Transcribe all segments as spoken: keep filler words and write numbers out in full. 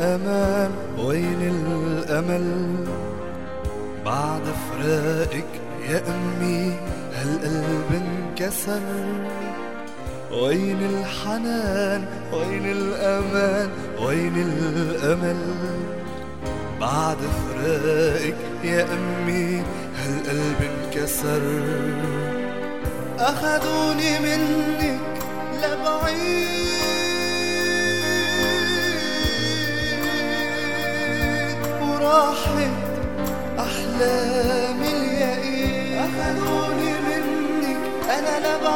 الأمان وين الأمل بعد فراقك يا أمي هالقلب انكسر. وين الحنان وين الأمان وين الأمل بعد فراقك يا أمي هالقلب انكسر. أخذوني منك لبعيد وراحت أحلامي اليئيس. أخذوني منك أنا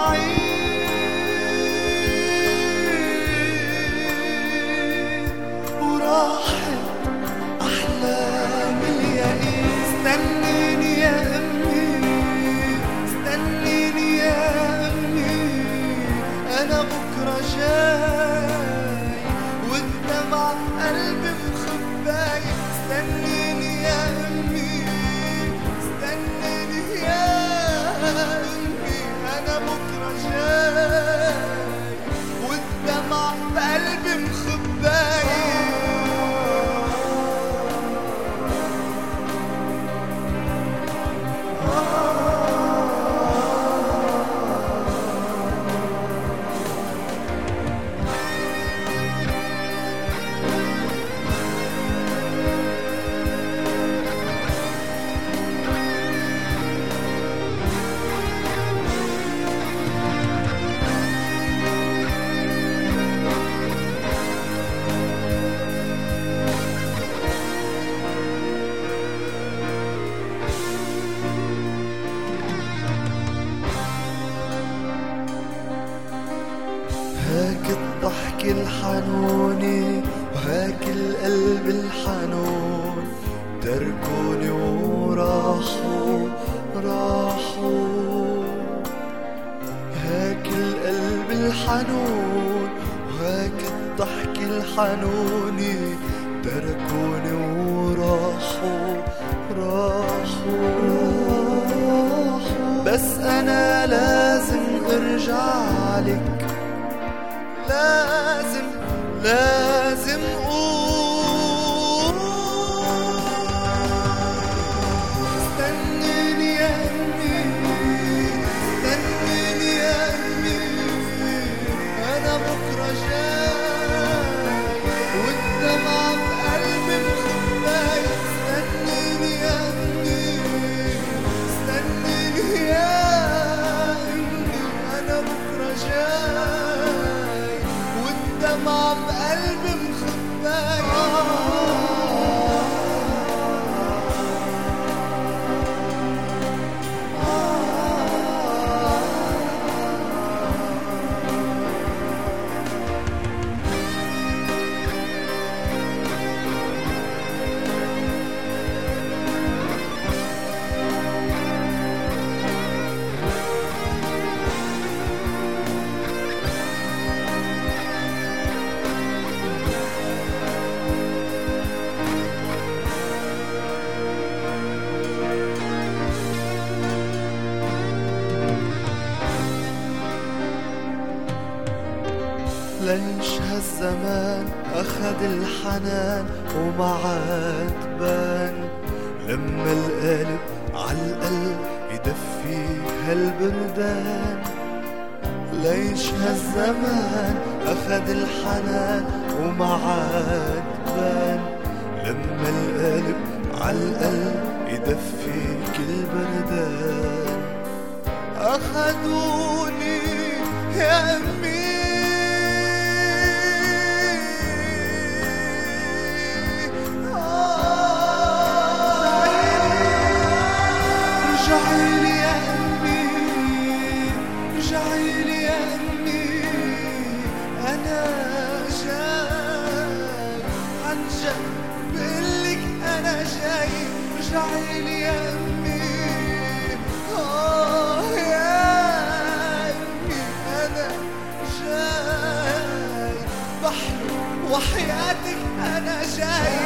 لبعيد وراحت أحلامي اليئيس. استنيني يا أمي استنيني يا أمي أنا بكرة جاي والدمع قلبي مخباي. استنيني يا أمي استنيني يا أمي أنا بكرة جاي والدمع بقلبي مخباي. هاك الضحك الحنوني وهاك القلب الحنون تركوني وراحوا راحوا. هاك القلب الحنون وهاك الضحك الحنوني تركوني وراحوا راحوا راحوا. بس أنا لازم أرجع لك لازم لازم أقول. استنيني يا أمي استنيني يا أمي أنا بكرة جاي والدمع بقلبي مخباي. استنيني يا أمي استنيني يا أمي أنا بكرة جاي والدمع بقلبي مخباي. ليش هالزمان أخد الحنان وما عاد بان لما القلب عالقلب يدفي هالبردان. ليش هالزمان أخد الحنان وما عاد بان لما القلب عالقلب يدفي كل بردان. أخدوني يا أمي رجعيلي يا أمي رجعيلي يا أمي أنا جاي عن جد بقلك أنا جاي. رجعيلي يا أمي آه يا أمي أنا جاي بحلم وحياتك أنا جاي.